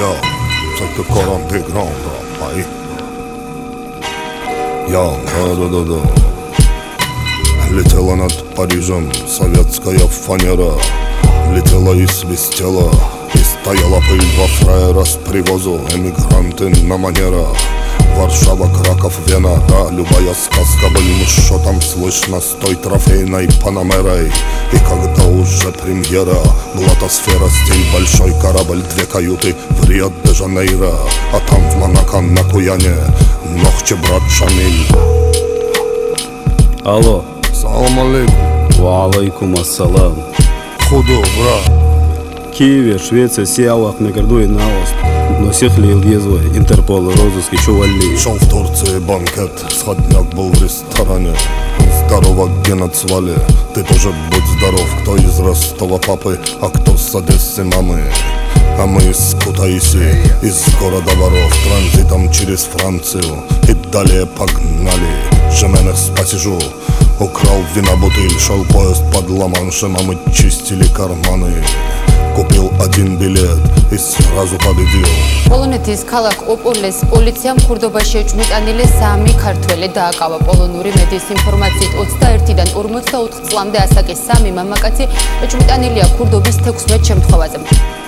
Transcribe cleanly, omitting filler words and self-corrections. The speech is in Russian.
Yo, take the car on the ground, ай. Yo, да. Летела над Парижем советская фанера. Летела и свистела, и стояла пыль во фраера с привозу. Эмигранты на манерах. Варшава, Краков, Вена, да, любая сказка, блин, что там слышно с той трофейной Панамерой. И когда уже премьера, блатосфера, стиль, большой корабль, 2 каюты в Рио-де-Жанейро, а там в Монако на Куяне ногче брат Шамиль. Алло. Салам алейкум. Ва алейкум ассалам. Худу, брат. Киеве, Швеция, Сиалах, Мегарду и Наост. Носих ли Ильезвой, Интерпол, розыски, Чували. Шел в Турции банкет, сходняк был в ресторане. Здорово, Гена Цвали, ты тоже будь здоров. Кто из Ростова папы, а кто с Одессы мамы. А мы из Кутаиси, из города воров, транзитом через Францию и далее погнали. Жеменех спасижу, украл вина бутыль, шел поезд под Ла-Маншем, а мы чистили карманы. Купил 1 билет и сразу победил. პოლონეთის ქალაქ ოპოლეს პოლიციამ ქურდობაში ეჭვმიტანილი 3 ქართველი დააკავა. პოლონური მედიის ინფორმაციით 21-დან 44 წლამდე ასაკის 3 მამაკაცი ეჭვმიტანილია ქურდობის 16 შემთხვევაზე.